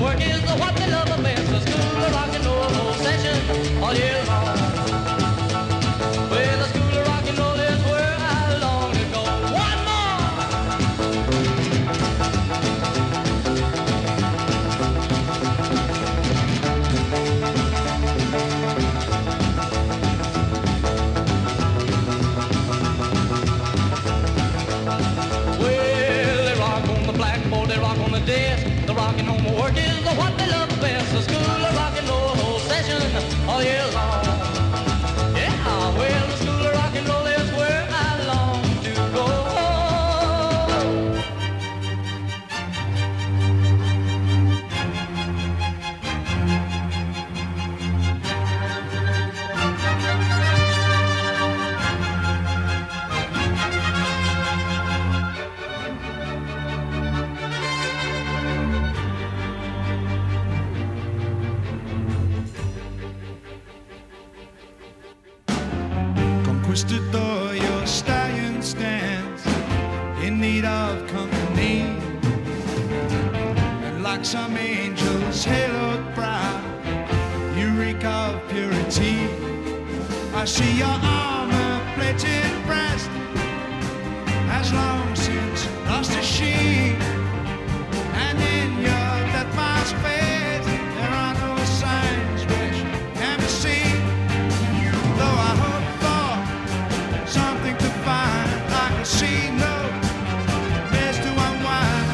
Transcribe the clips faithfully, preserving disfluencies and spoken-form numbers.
Work is what they love best. The school of rock and roll session all year long. Well, the school of rock and roll is where I long to go. One more. Well, they rock on the blackboard, they rock on the desk. The rockin' home work is what they love best. The school of rock and roll session all year long. Yeah, well, the school of rock and roll is where I long to go. Conquistador, your stallion stands in need of company, and like some angel's haloed brow, you reek of purity. I see your armor-plated breast has long since lost a sheen, and in your death mask face there are no signs which can be seen. Though I hope something to find, I can see no place to unwind.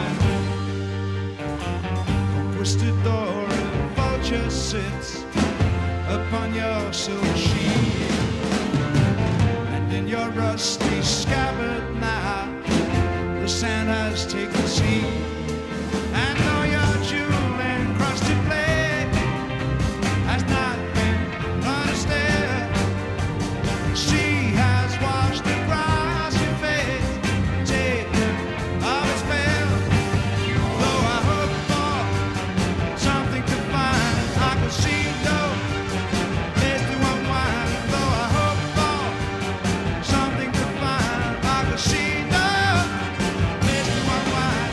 Conquistador, a vulture sits upon your silver sheet, and in your rusty scabbard now the sand has taken seed. And though your jewel encrusted blade has not been understood, she has washed the grassy face, taken of its veil. Though I hope for something to find, I can see no place to unwind. Though I hope for something to find, I can see no place to unwind.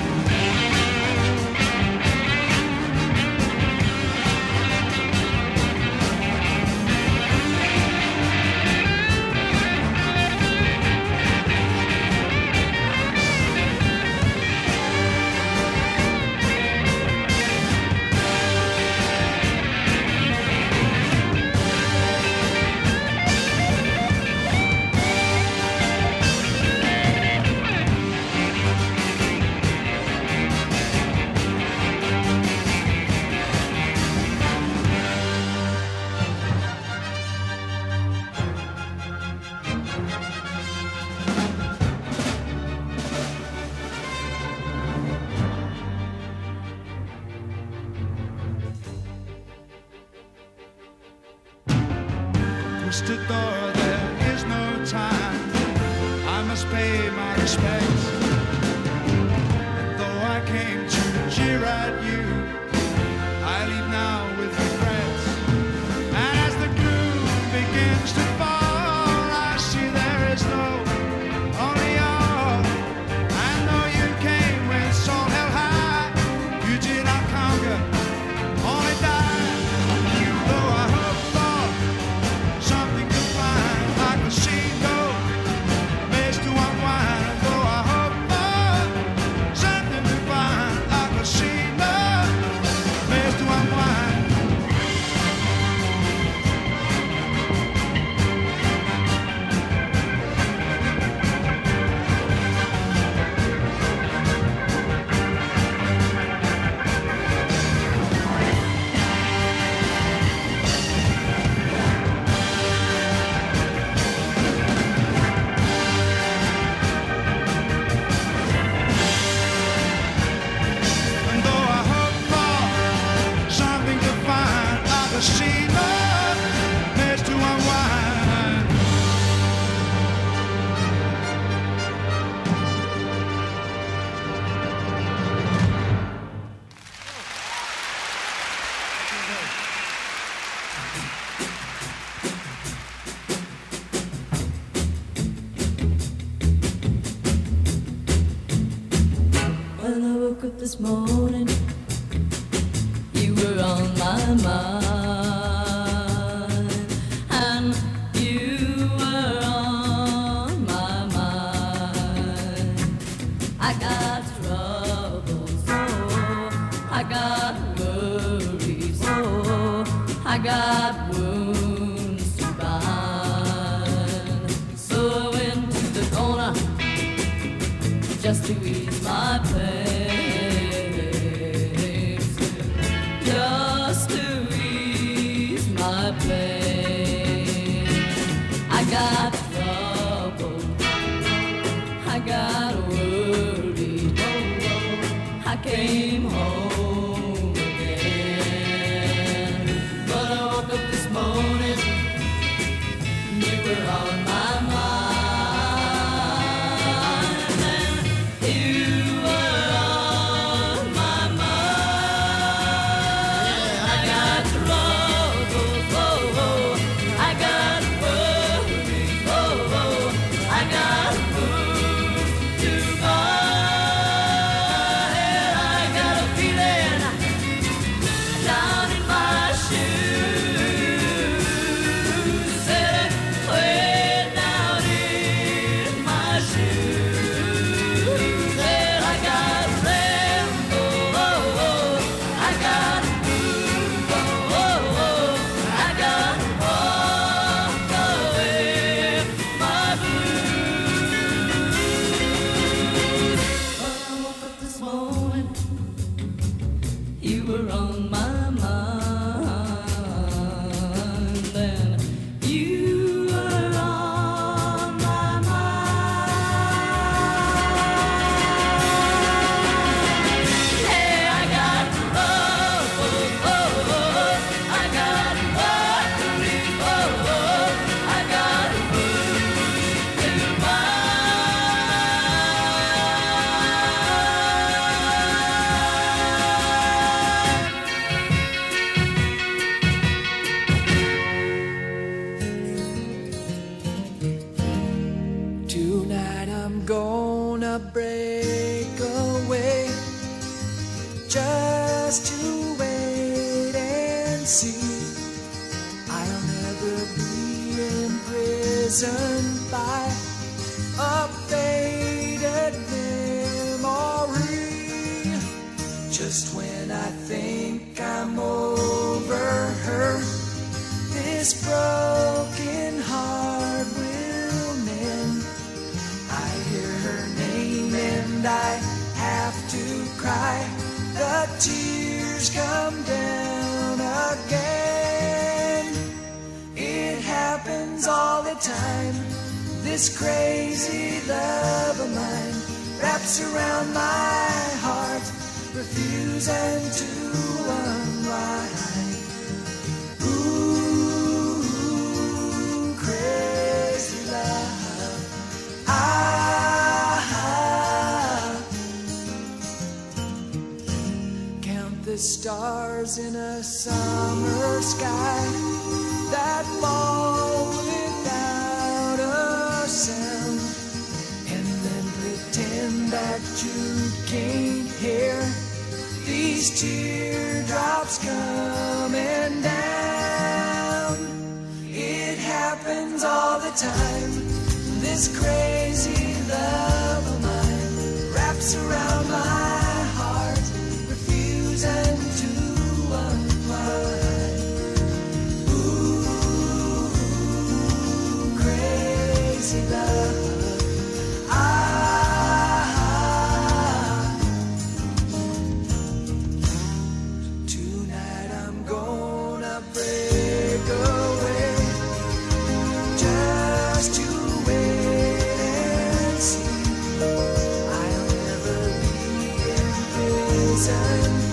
Conquistador, there is no time, I must pay my respects. And though I came to jeer at you, I leave now with regrets. And as the gloom begins to fall, I see there is no only all. And though you came with soul held high, you did not conquer, only die. Though I hope for something to find, I can see no place to unwind. Though I hope for something to find, I can see no place to unwind. And though I hope for something to find, I can see no place to unwind. When I woke up this morning, on my mind, and you were on my mind. I got troubles, oh, I got worries, oh, I got wounds to bind. So I went to the corner just to ease my pain, just to ease my pain. I got trouble, I got worried, oh, oh, I came home again. But I woke up this morning, you were on my mind, and you were on my mind. I got troubles, oh, oh, I got worries, oh, oh, I got wounds to bind. I got a feeling down in my shoes, said way down in my shoes, said I got tremble, oh, oh, I got move, oh, oh, oh, I got walk away my blues. But I woke up this morning, you were on my mind, and you were on my mind. Hey, I got trouble, oh, oh, I got worries, oh, oh, I got wounds to Tonight I'm gonna break away just to wait and see. I'll never be imprisoned by a faded memory. Just when I think I'm over her, this broken heart will mend. I hear her name and I have to cry. The tears come down again. It happens all the time. This crazy love of mine wraps around my heart, refusing to unwind. Ooh, crazy love. Ah, count the stars in a summer sky that fall without a sound, and then pretend that you can't hear these teardrops coming down. It happens all the time. This crazy love of mine wraps around my heart, refusing to unwind. Ooh, crazy love. Ah, tonight I'm gonna break away just to wait and see. I'll never be in prison